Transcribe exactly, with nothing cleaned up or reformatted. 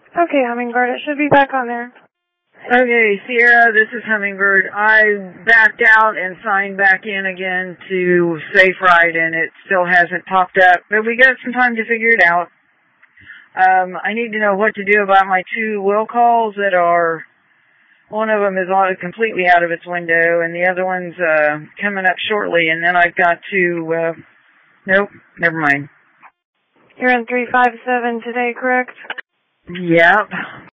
Okay, Hummingbird, it should be back on there. Okay, Sierra, this is Hummingbird. I backed out and signed back in again to Safe Ride, and it still hasn't popped up, but we got some time to figure it out. Um, I need to know what to do about my two will calls that are, one of them is all, completely out of its window, and the other one's uh, coming up shortly, and then I've got to, uh, nope, never mind. You're in three five seven today, correct? Yep.